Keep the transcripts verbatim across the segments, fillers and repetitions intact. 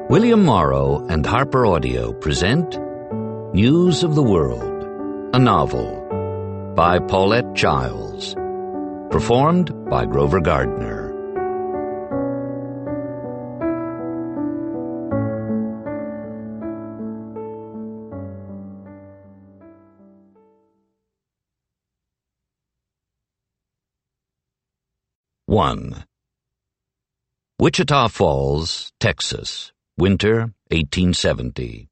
William Morrow and Harper Audio present News of the World, a novel by Paulette Giles, performed by Grover Gardner. One. Wichita Falls, Texas, winter eighteen seventy.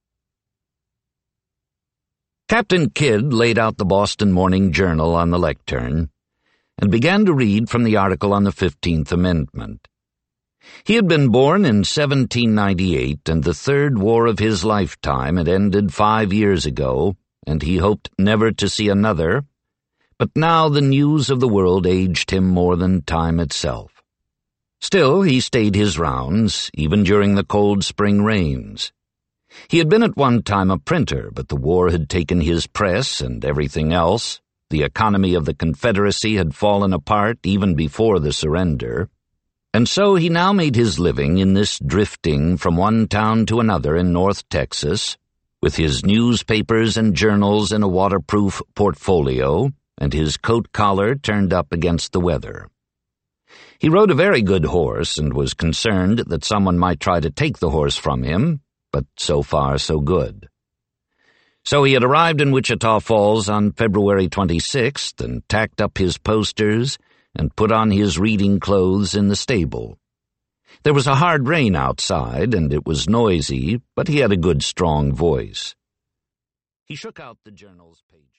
Captain Kidd laid out the Boston Morning Journal on the lectern and began to read from the article on the fifteenth Amendment. He had been born in seventeen ninety-eight, and the third war of his lifetime had ended five years ago, and he hoped never to see another, but now the news of the world aged him more than time itself. Still, he stayed his rounds, even during the cold spring rains. He had been at one time a printer, but the war had taken his press and everything else. The economy of the Confederacy had fallen apart even before the surrender, and so he now made his living in this drifting from one town to another in North Texas, with his newspapers and journals in a waterproof portfolio and his coat collar turned up against the weather. He rode a very good horse and was concerned that someone might try to take the horse from him, but so far so good. So he had arrived in Wichita Falls on February twenty-sixth and tacked up his posters and put on his reading clothes in the stable. There was a hard rain outside, and it was noisy, but he had a good strong voice. He shook out the journal's pages.